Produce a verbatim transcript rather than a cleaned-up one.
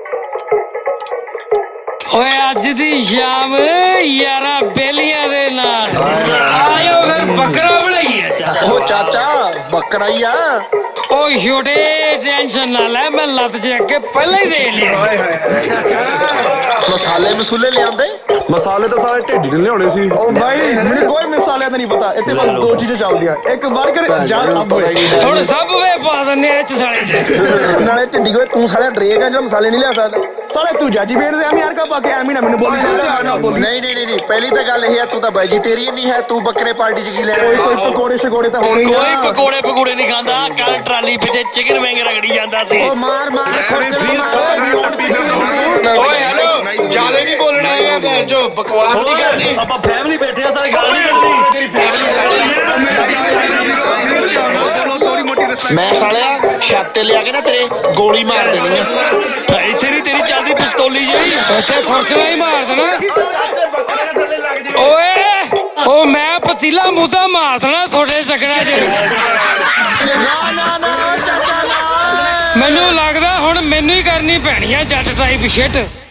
ਓਏ ਅੱਜ ਦੀ ਸ਼ਾਮ ਯਾਰਾਂ ਬੇਲੀਆਂ ਦੇ ਨਾਲ ਆਇਓ ਫਿਰ ਬੱਕਰਾ ਬਣਾਈਏ ਚਾਚਾ। ਉਹ ਚਾਚਾ ਬੱਕਰਾ ਹੀ ਆ। ਓ ਛੋਟੇ ਟੈਨਸ਼ਨ ਨਾ ਲੈ, ਮੈਂ ਲੱਤ ਚ ਅੱਗੇ ਪਹਿਲਾਂ ਹੀ ਦੇ ਲਿਆ। ਮਸਾਲੇ ਮਸੂਲੇ ਲਿਆਂਦੇ? ਮਸਾਲੇ ਤਾਂ ਸਾਰੇ ਢਿੱਡੀ ਨੇ ਲਿਆਉਣੇ ਸੀ। ਉਹ ਭਾਈ ਮੈਨੂੰ ਕੋਈ ਮਸਾਲਿਆਂ ਦਾ ਨਹੀਂ ਪਤਾ, ਇੱਥੇ ਬਸ ਦੋ ਚੀਜ਼ਾਂ ਚੱਲਦੀਆਂ, ਇੱਕ 버ਗਰ ਜਾਂ ਸਬਵੇ। ਹੁਣ ਸਭ ਵੇ ਪਾ ਦਿੰਨੇ ਇਹ ਚ ਸਾਲੇ ਚ। ਨਾਲੇ ਢਿੱਡੀ ਕੋਈ ਤੂੰ ਸਾਲਿਆ ਡਰੇਕ ਆ ਜਿਹੜਾ ਮਸਾਲੇ ਨਹੀਂ ਲਿਆ ਸਕਦਾ। ਸਾਲੇ ਤੂੰ ਜਾਜੀ ਬੇੜ ਦੇ ਐਵੇਂ ਯਾਰ ਕਾ ਪਾ ਕੇ ਐਵੇਂ ਨਾ ਮੈਨੂੰ ਬੋਲੀ ਚੱਲ ਜਾ ਨਾ ਬੋਲੀ। ਨਹੀਂ ਨਹੀਂ ਨਹੀਂ ਪਹਿਲੀ ਤਾਂ ਗੱਲ ਇਹ ਆ, ਤੂੰ ਤਾਂ ਵੈਜੀਟੇਰੀਅਨ ਨਹੀਂ ਹੈ, ਤੂੰ ਬੱਕਰੇ ਪਾਰਟੀ ਚ ਕੀ ਲੈਣਾ? ਕੋਈ ਕੋਈ ਪਕੌੜੇ ਸ਼ਕੌੜੇ ਤਾਂ ਹੋਣੇ ਹੀ ਆ। ਕੋਈ ਪਕੌੜੇ ਪਕੌੜੇ ਨਹੀਂ ਖਾਂਦਾ, ਕੱਲ ਟਰਾਲੀ ਪਿੱਛੇ ਚਿਕਨ ਵਿੰਗ ਰਗੜੀ ਜਾਂਦਾ ਸੀ। ਓ ਮਾਰ ਮਾਰ ਓਏ ਹੈਲੋ ਜਿਆਦਾ ਨਹੀਂ ਬੋਲਣਾ ਹੈ ਭੈਣ ਜੋ ਬਕਵਾਸ ਨਹੀਂ ਕਰਨੀ। ਆਪਾਂ ਫੈਮਿਲੀ ਬੈਠੇ ਆ ਸਾਰੇ, ਗੱਲ ਨਹੀਂ ਕਰਨੀ। ਤੇਰੀ ਫੈਮਿਲੀ ਮੈਂ ਸਾਲਿਆ ਛੱਤ ਤੇ ਲਿਆ ਕੇ ਨਾ ਤੇਰੇ ਗੋਲੀ ਮਾਰ ਦੇਣੀ ਆ। ਇੱਥੇ ਨਹੀਂ ਤੇਰੀ ਚੱਲਦੀ ਪਿਸਤੌਲੀ ਜਿਹੀ। ਇੱਥੇ ਖੁਰਚਣਾ ਹੀ ਮਾਰ ਦੇਣਾ। ਓਏ ਓ ਮੈਂ ਪਤੀਲਾ ਮੂਧਾ ਮਾਰ ਦੇਣਾ ਤੁਹਾਡੇ ਚੱਕਰਾਂ ਚ। ਨਾ ਨਾ ਨਾ ਚਾਚਾ ਨਾ। ਮੈਨੂੰ ਲੱਗਦਾ ਹੁਣ ਮੈਨੂੰ ਹੀ ਕਰਨੀ ਪੈਣੀ ਆ ਜੱਟ ਟਾਈਪ ਸ਼ਿਟ।